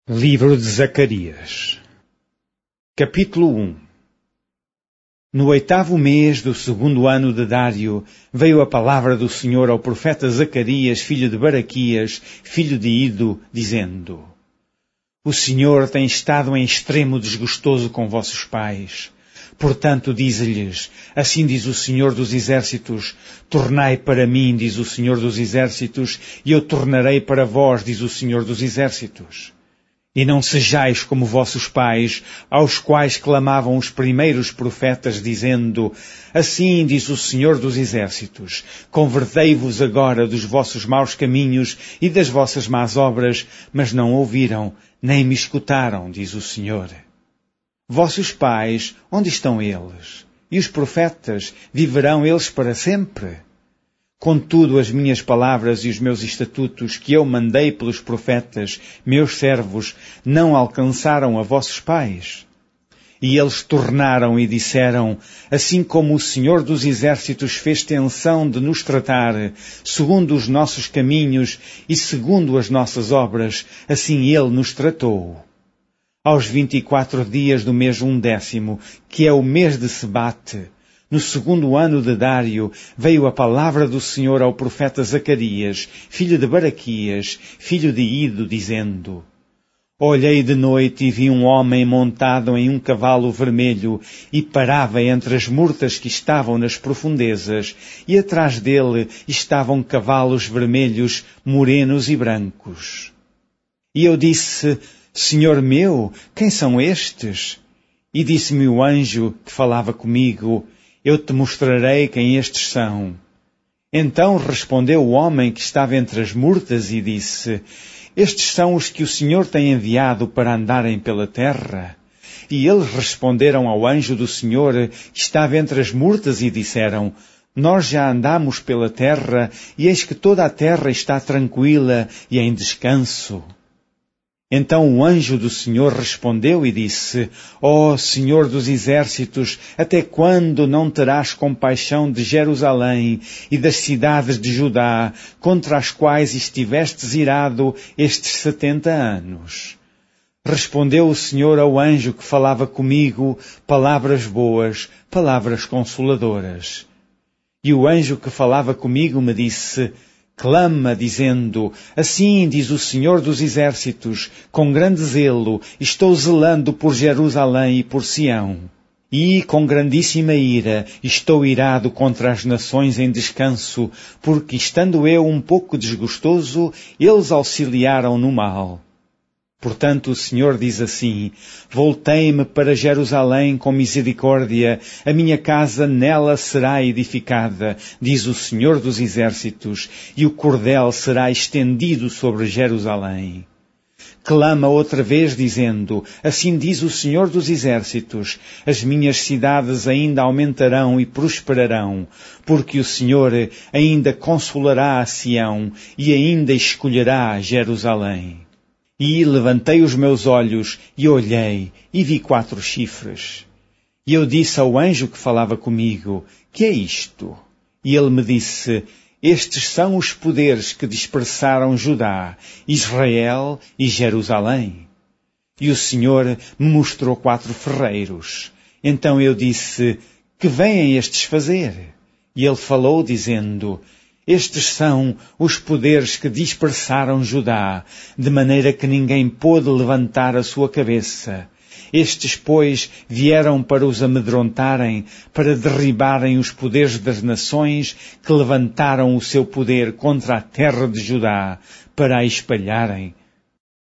Livro de Zacarias. Capítulo 1. No 8º mês do 2º ano de Dário, veio a palavra do Senhor ao profeta Zacarias, filho de Baraquias, filho de Ido, dizendo: O Senhor tem estado em extremo desgostoso com vossos pais. Portanto, dize-lhes, assim diz o Senhor dos Exércitos, tornai para mim, diz o Senhor dos Exércitos, e eu tornarei para vós, diz o Senhor dos Exércitos. E não sejais como vossos pais, aos quais clamavam os primeiros profetas, dizendo, assim diz o Senhor dos Exércitos, convertei-vos agora dos vossos maus caminhos e das vossas más obras, mas não ouviram, nem me escutaram, diz o Senhor. Vossos pais, onde estão eles? E os profetas, viverão eles para sempre? Contudo, as minhas palavras e os meus estatutos que eu mandei pelos profetas, meus servos, não alcançaram a vossos pais. E eles tornaram e disseram, assim como o Senhor dos Exércitos fez tensão de nos tratar, segundo os nossos caminhos e segundo as nossas obras, assim Ele nos tratou. Aos 24 dias do mês 11º, que é o mês de Sebate, no 2º ano de Dário, veio a palavra do Senhor ao profeta Zacarias, filho de Baraquias, filho de Ido, dizendo, Olhei de noite e vi um homem montado em um cavalo vermelho e parava entre as murtas que estavam nas profundezas, e atrás dele estavam cavalos vermelhos, morenos e brancos. E eu disse, Senhor meu, quem são estes? E disse-me o anjo que falava comigo, eu te mostrarei quem estes são. Então respondeu o homem que estava entre as murtas e disse, estes são os que o Senhor tem enviado para andarem pela terra. E eles responderam ao anjo do Senhor que estava entre as murtas e disseram, nós já andamos pela terra e eis que toda a terra está tranquila e em descanso. Então o anjo do Senhor respondeu e disse, ó Senhor dos Exércitos, até quando não terás compaixão de Jerusalém e das cidades de Judá, contra as quais estivestes irado estes 70 anos? Respondeu o Senhor ao anjo que falava comigo, palavras boas, palavras consoladoras. E o anjo que falava comigo me disse, clama, dizendo, assim diz o Senhor dos Exércitos, com grande zelo, estou zelando por Jerusalém e por Sião. E, com grandíssima ira, estou irado contra as nações em descanso, porque, estando eu um pouco desgostoso, eles auxiliaram no mal. Portanto, o Senhor diz assim, voltei-me para Jerusalém com misericórdia, a minha casa nela será edificada, diz o Senhor dos Exércitos, e o cordel será estendido sobre Jerusalém. Clama outra vez dizendo, assim diz o Senhor dos Exércitos, as minhas cidades ainda aumentarão e prosperarão, porque o Senhor ainda consolará a Sião e ainda escolherá Jerusalém. E levantei os meus olhos e olhei e vi 4 chifres. E eu disse ao anjo que falava comigo, que é isto? E ele me disse, estes são os poderes que dispersaram Judá, Israel e Jerusalém. E o Senhor me mostrou 4 ferreiros. Então eu disse, que vêm estes fazer? E ele falou dizendo, estes são os poderes que dispersaram Judá, de maneira que ninguém pôde levantar a sua cabeça. Estes, pois, vieram para os amedrontarem, para derribarem os poderes das nações que levantaram o seu poder contra a terra de Judá, para a espalharem,